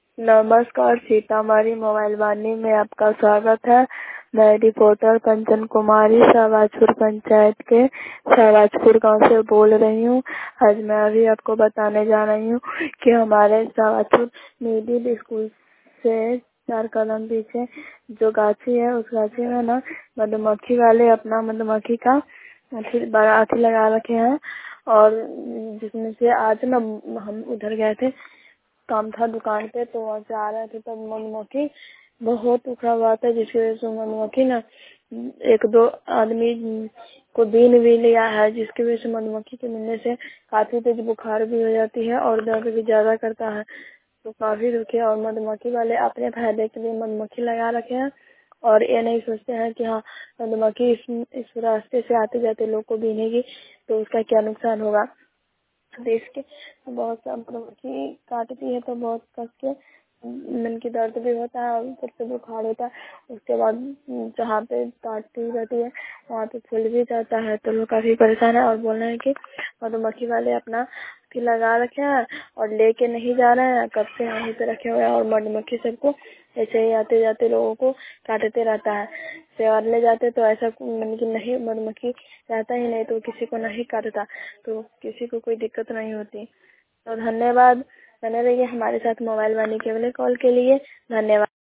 नमस्कार, सीतामढ़ी मोबाइल वाणी में आपका स्वागत है। मैं रिपोर्टर कंचन कुमारी शाहबाजपुर पंचायत के शाहबाजपुर गांव से बोल रही हूं। आज मैं अभी आपको बताने जा रही हूं कि हमारे शाहबाजपुर मिडिल स्कूल से 4 कदम पीछे जो गाछी है, उस गाछी में ना मधुमक्खी वाले अपना मधुमक्खी का बड़ा अथी लगा रखे हैं। और जिसमें से आज ना हम उधर गए थे, काम था दुकान पे, तो वहाँ से आ रहे थे तब मधुमक्खी बहुत उखड़ा हुआ था, जिसकी वजह से मधुमक्खी ना 1-2 आदमी को बीन भी लिया है, जिसकी वजह से मधुमक्खी के मिलने से काफी तेज बुखार भी हो जाती है और दर्द भी ज्यादा करता है। तो काफी दुखी, और मधुमक्खी वाले अपने फायदे के लिए मधुमक्खी लगा रखे हैं और ये नहीं सोचते हैं कि हाँ मधुमक्खी इस रास्ते से आते जाते लोग को बीनेगी तो उसका क्या नुकसान होगा। देश के बहुत सा मधुमक्खी काटती है तो बहुत कस के मन की दर्द भी होता है और ऊपर से बुखार होता है। उसके बाद जहाँ पे काटती रहती है वहाँ पे फूल भी जाता है, तो लोग काफी परेशान है और बोल रहे हैं कि मधुमक्खी वाले अपना लगा रखे हैं और लेके नहीं जा रहे हैं, कब से वहीं पे रखे हुए हैं। और मधुमक्खी सबको ऐसे ही आते जाते लोगों को काटते रहता है। सेवा ले जाते तो ऐसा मतलब कि नहीं, मधुमक्खी रहता ही नहीं तो किसी को नहीं काटता, तो किसी को कोई दिक्कत नहीं होती। तो धन्यवाद, बने रहिए हमारे साथ मोबाइल वाणी केवल कॉल के लिए। धन्यवाद।